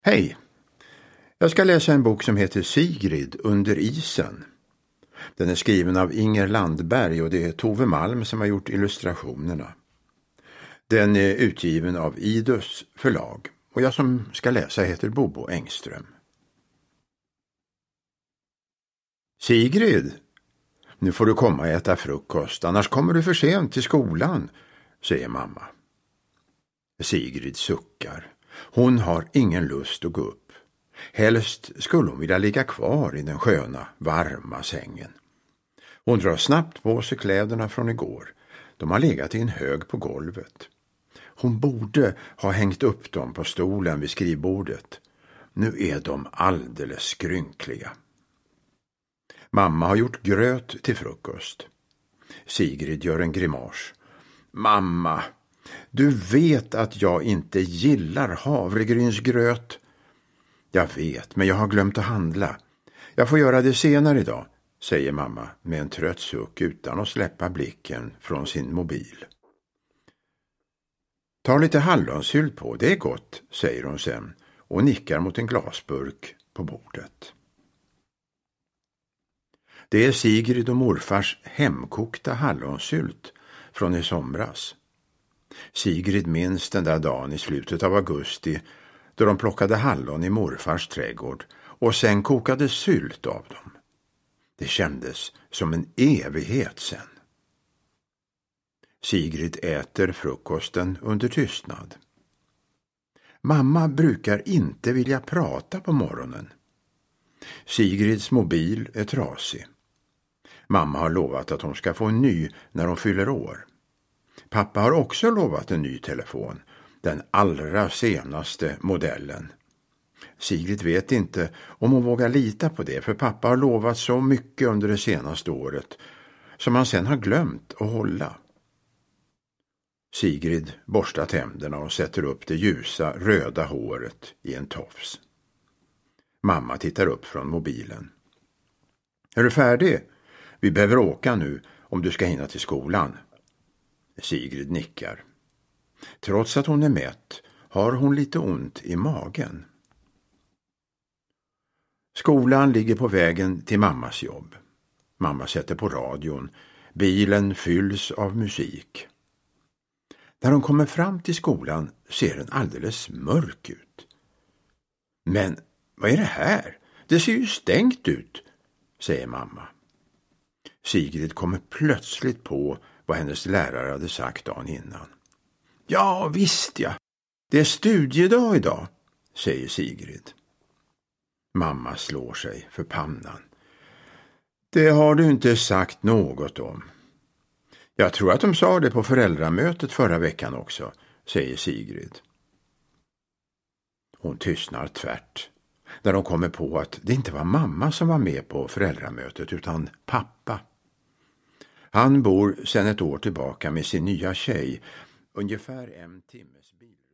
Hej! Jag ska läsa en bok som heter Sigrid under isen. Den är skriven av Inger Landberg och det är Tove Malm som har gjort illustrationerna. Den är utgiven av Idus förlag och jag som ska läsa heter Bobo Engström. Sigrid, nu får du komma och äta frukost, annars kommer du för sent till skolan, säger mamma. Sigrid suckar. Hon har ingen lust att gå upp. Helst skulle hon vilja ligga kvar i den sköna, varma sängen. Hon drar snabbt på sig kläderna från igår. De har legat i en hög på golvet. Hon borde ha hängt upp dem på stolen vid skrivbordet. Nu är de alldeles skrynkliga. Mamma har gjort gröt till frukost. Sigrid gör en grimas. Mamma, du vet att jag inte gillar havregrynsgröt. Jag vet, men jag har glömt att handla. Jag får göra det senare idag, säger mamma med en trött suck utan att släppa blicken från sin mobil. Ta lite hallonsylt på, det är gott, säger hon sen och nickar mot en glasburk på bordet. Det är Sigrid och morfars hemkokta hallonsylt från i somras. Sigrid minns den där dagen i slutet av augusti då de plockade hallon i morfars trädgård och sen kokade sylt av dem. Det kändes som en evighet sen. Sigrid äter frukosten under tystnad. Mamma brukar inte vilja prata på morgonen. Sigrids mobil är trasig. Mamma har lovat att hon ska få en ny när hon fyller år. Pappa har också lovat en ny telefon, den allra senaste modellen. Sigrid vet inte om hon vågar lita på det, för pappa har lovat så mycket under det senaste året som han sen har glömt att hålla. Sigrid borstar tänderna och sätter upp det ljusa röda håret i en tofs. Mamma tittar upp från mobilen. Är du färdig? Vi behöver åka nu om du ska hinna till skolan. Sigrid nickar. Trots att hon är mätt har hon lite ont i magen. Skolan ligger på vägen till mammas jobb. Mamma sätter på radion. Bilen fylls av musik. När hon kommer fram till skolan ser den alldeles mörk ut. Men vad är det här? Det ser ju stängt ut, säger mamma. Sigrid kommer plötsligt på vad hennes lärare hade sagt dagen innan. Ja, visst ja. Det är studiedag idag, säger Sigrid. Mamma slår sig för pannan. Det har du inte sagt något om. Jag tror att de sa det på föräldramötet förra veckan också, säger Sigrid. Hon tystnar tvärt när de kommer på att det inte var mamma som var med på föräldramötet utan pappa. Han bor sedan ett år tillbaka med sin nya tjej, ungefär en timmes bil.